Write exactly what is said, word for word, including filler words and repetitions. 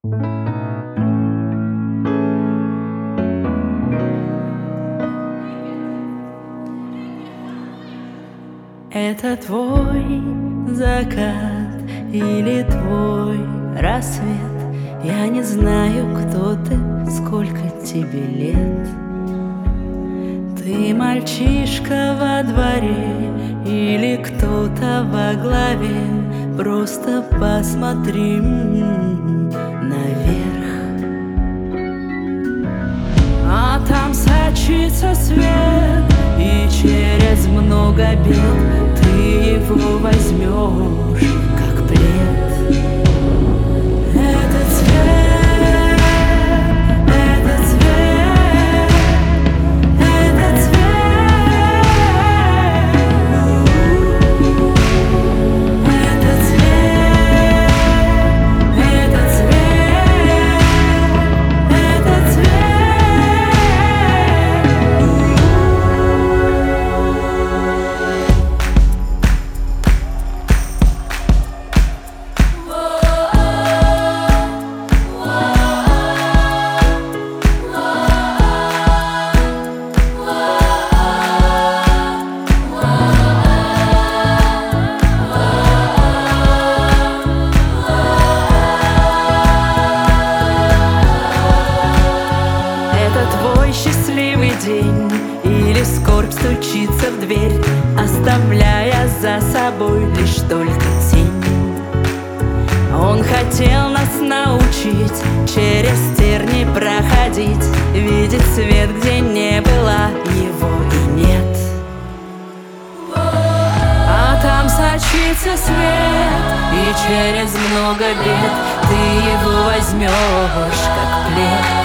Это твой закат или твой рассвет? Я не знаю, кто ты, сколько тебе лет. Ты мальчишка во дворе или кто-то во главе? Просто посмотри наверх. А там сочится свет, и через много бед ты его возьмешь, как плед. Этот цвет, этот цвет, этот цвет, этот цвет, этот цвет, этот цвет. Счастливый день или скорбь стучится в дверь, оставляя за собой лишь только тень. Он хотел нас научить через терни проходить, видеть свет, где не было его и нет. А там сочится свет, и через много бед ты его возьмешь, как плед.